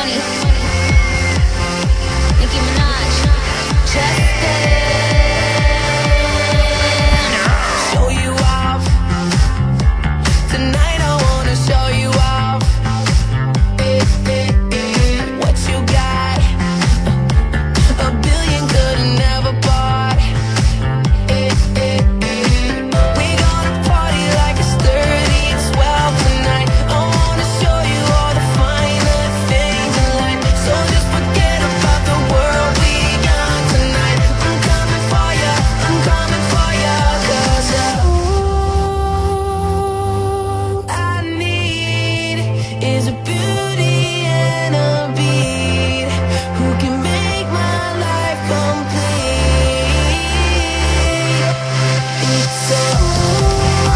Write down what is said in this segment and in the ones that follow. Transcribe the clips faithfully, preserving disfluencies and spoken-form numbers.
money. Nicki Minaj, Justin. Show you off tonight. I wanna show you off what you got. A billion could've never bought. We gonna party like it's thirty twelve tonight. I wanna show you all the finer things in life. So just forget about the world we got tonight. I'm coming for ya, I'm coming for ya. 'Cause all I need is a beauty and a beat who can make my life complete. It's all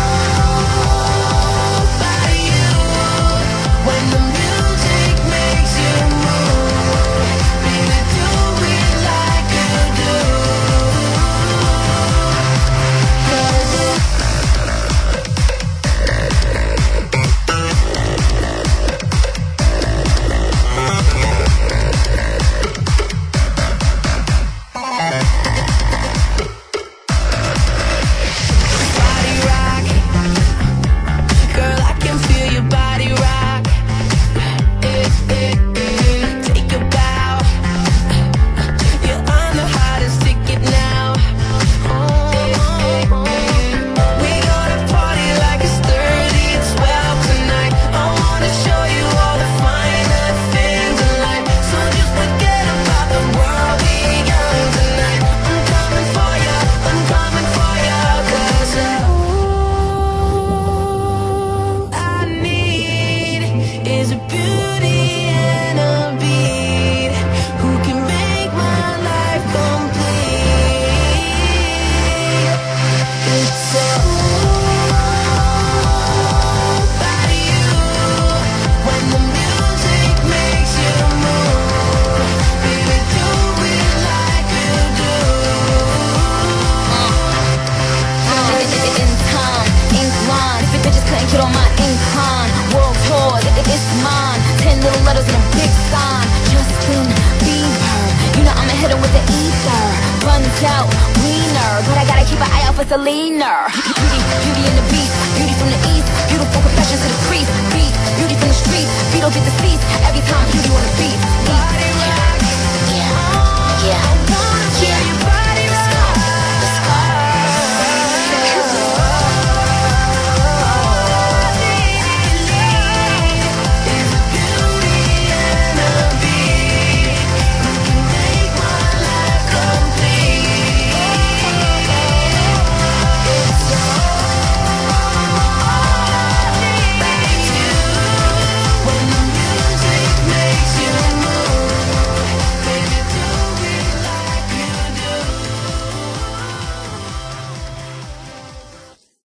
about you. When the music makes you move, baby, do it like you do. 'Cause body rock, girl, I can feel your body rock. Take a bow, you're on the hottest ticket now. We gonna party like it's thirty twelve tonight. I wanna show you all the finer things in life. So just forget about the world we got tonight. I'm coming for ya, I'm coming for ya. 'Cause all I need is a beauty and a beat who can make my life complete. It's all about you. When the music makes you move, baby, do it like you do. In time, ink line. If it just couldn't get on my incline. World tour, it- it's mine. Ten little letters and a big sign. Justin Bieber. You know I'ma hit him with the ether. Runs out, wiener. But I gotta keep an eye out for Selena. Beauty, beauty in the beast. Beauty from the east. Beautiful confessions to the priest. Beat, beauty from the streets. Beetle get the seats.